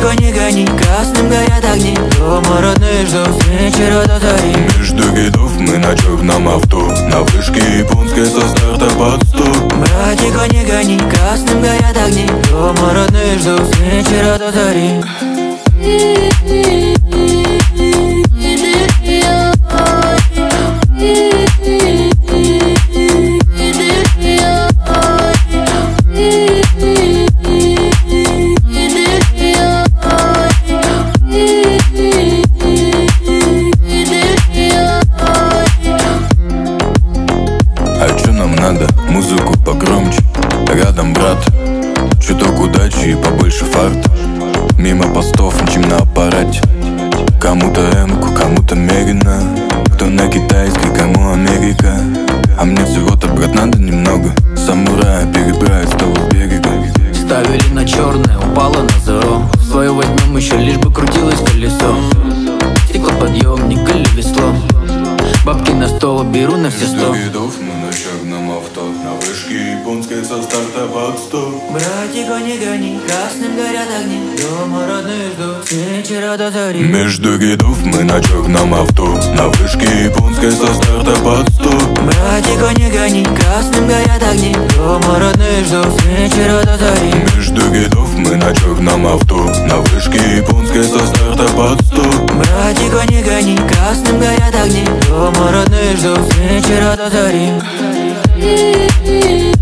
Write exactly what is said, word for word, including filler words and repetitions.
Братико, не гони, красным горят огни. Дома родные ждут с вечера до зари. Между рядов мы на черном авто, на вышке японской со старта под сто. Братико, не гони, красным горят огни. Дома родные ждут с вечера до зари. А чё нам надо? Музыку погромче. Рядом брат, чуток удачи и побольше фарта. Мимо постов мчим на аппарате. Кому-то эмку, кому-то медленно. Кто на китайской, кому Америка. А мне всего-то, брат, надо немного. Самурая перебирает с того берега. Ставили на черное, упало на зеро. Свое возьмем еще, лишь бы крутилось колесо. Стеклоподъемник или весло. Бабки на стол беру на все сто. Между рядов мы на черном авто, на вышке японской со старта под сто. Братико, не гони, красным горят огни. Дома родные ждут с вечера до зари. Между рядов мы на черном авто, на вышке японской со старта под сто. Братико, не гони, красным горят огни. Дома родные ждут с вечера до зари. Между рядов мы на черном авто, на вышке японской со старта под сто. Братико, не гони, красным горят огни. Дома родные ждут с вечера до зари.